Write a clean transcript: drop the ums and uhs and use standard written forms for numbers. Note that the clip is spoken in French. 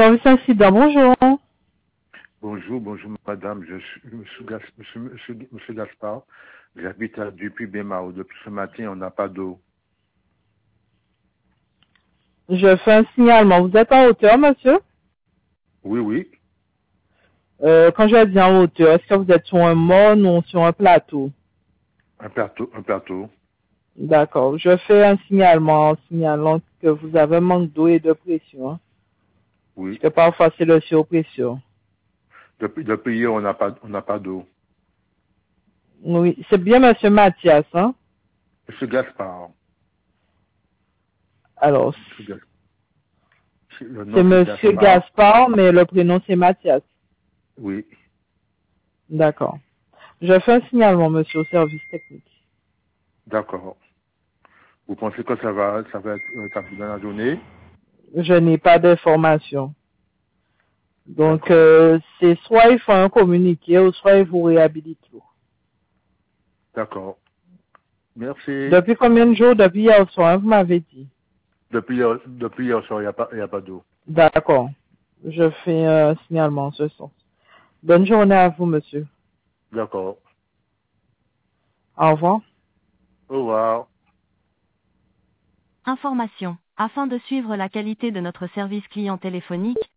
Service incident, bonjour. Bonjour madame, je suis monsieur Gaspard. J'habite à Dupuy-Bémao. Depuis ce matin, on n'a pas d'eau. Je fais un signalement. Vous êtes en hauteur, monsieur? Oui. Quand je dis en hauteur, est-ce que vous êtes sur un mône ou sur un plateau? Un plateau. D'accord. Je fais un signalement en signalant que vous avez un manque d'eau et de pression. Parce Oui. que parfois c'est le surpression. Depuis hier, on n'a pas d'eau. Oui, c'est bien monsieur Mathias, hein? Monsieur Gaspard. Alors, Monsieur Gaspard. Le c'est nom c'est monsieur Gaspard. Gaspard, mais le prénom c'est Mathias. Oui. D'accord. Je fais un signalement, monsieur, au service technique. D'accord. Vous pensez que ça va être établi dans la journée? Je n'ai pas d'informations. Donc, D'accord. c'est soit il faut un communiqué ou soit il vous réhabilite l'eau. D'accord. Merci. Depuis combien de jours? Depuis hier soir, vous m'avez dit. Depuis hier soir, il n'y a pas d'eau. D'accord. Je fais un signalement en ce sens. Bonne journée à vous, monsieur. D'accord. Au revoir. Au revoir. Information. Afin de suivre la qualité de notre service client téléphonique,